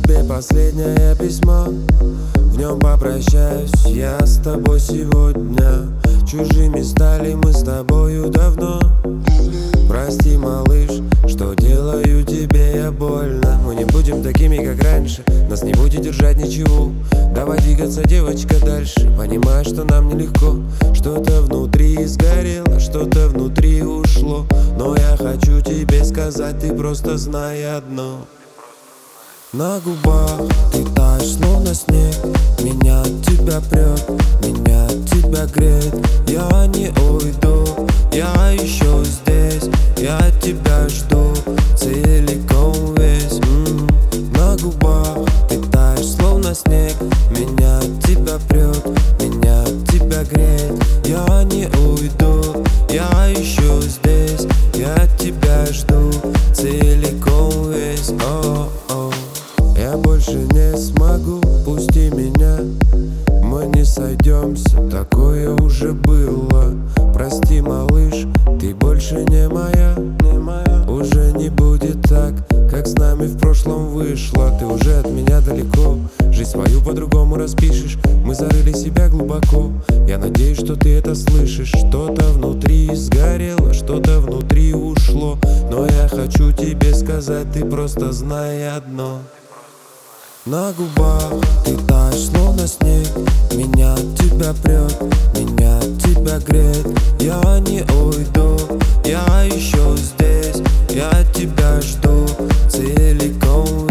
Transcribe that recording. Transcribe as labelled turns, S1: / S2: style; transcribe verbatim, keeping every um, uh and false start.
S1: тебе последнее письмо. В нем попрощаюсь я с тобой сегодня. Чужими стали мы с тобою давно. Прости, малыш, что делаю тебе я больно. Мы не будем такими, как раньше, нас не будет держать ничего. Давай двигаться, девочка, дальше. Понимаю, что нам нелегко. Что-то внутри сгорело, что-то внутри ушло. Но я хочу тебе сказать, ты просто знай одно. На губах ты таешь, словно снег. Меня от тебя прет, меня от тебя греет. Я не уйду, я еще здесь. Я тебя жду целиком весь. М-м. На губах ты таешь, словно снег. Меня от тебя прет, меня от тебя греет. Я не уйду, я еще здесь. Я тебя жду целиком весь. О-о-о. Я больше не смогу, пусти меня. Мы не сойдемся, такое уже было. Прости, малыш, ты больше не моя, не моя. Уже не будет так, как с нами в прошлом вышло. Ты уже от меня далеко, жизнь свою по-другому распишешь. Мы зарыли себя глубоко. Я надеюсь, что ты это слышишь. Что-то внутри сгорело, что-то внутри ушло. Но я хочу тебе сказать, ты просто знай одно. На губах ты таешь, словно снег. Меня от тебя прет, меня от тебя греет. Я не уйду, я еще здесь. Я тебя жду целиком.